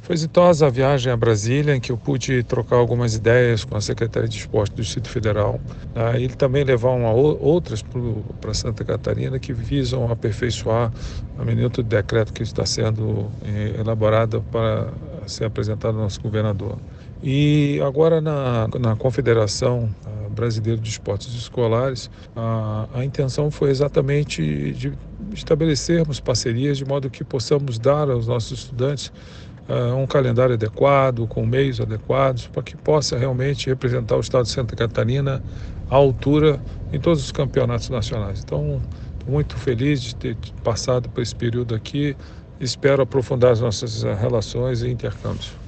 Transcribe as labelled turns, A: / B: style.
A: Foi exitosa a viagem a Brasília, em que eu pude trocar algumas ideias com a Secretaria de Esporte do Distrito Federal. Ele também levar outras para Santa Catarina que visam aperfeiçoar a minuta do decreto que está sendo elaborado para ser apresentado ao nosso governador. E agora na Confederação Brasileira de Esportes Escolares, a intenção foi exatamente de estabelecermos parcerias de modo que possamos dar aos nossos estudantes um calendário adequado, com meios adequados, para que possa realmente representar o estado de Santa Catarina à altura em todos os campeonatos nacionais. Então, estou muito feliz de ter passado por esse período aqui. Espero aprofundar as nossas relações e intercâmbios.